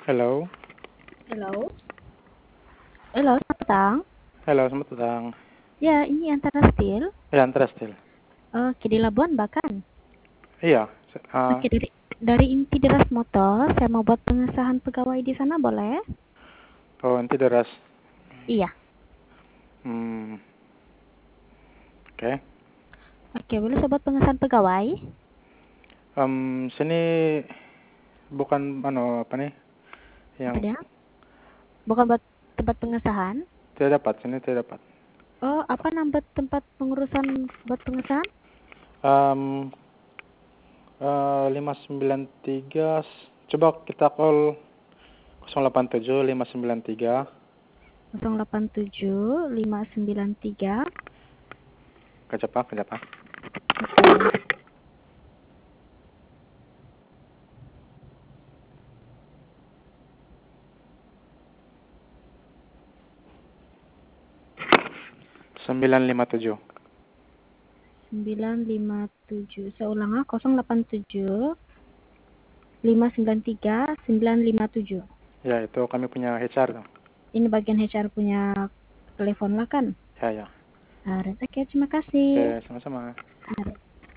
Hello. Halo. Halo, selamat petang. Halo, selamat petang. Ya, ini Antara Steel. Ya, Antara Steel. Oke, di Labuan bahkan. Iya. Oke, dari inti deras motor, saya mau buat pengesahan pegawai di sana, boleh? Oh, nanti deras. Iya. Oke. Oke, boleh saya buat pengesahan pegawai? Sini bukan apa nih? Apa Yang dia? Bukan buat tempat pengesahan? tidak dapat, sini tidak dapat. Oh, apa nama tempat pengurusan buat pengesahan? 593. Coba kita call 087 593. 087 593. Kejapa. Oke. 957. 957. Saya ulang 087 593 957. Ya, itu kami punya HR tuh. Ini bagian HR punya telepon lah kan? Ya. Oke, terima kasih. Oke, sama-sama.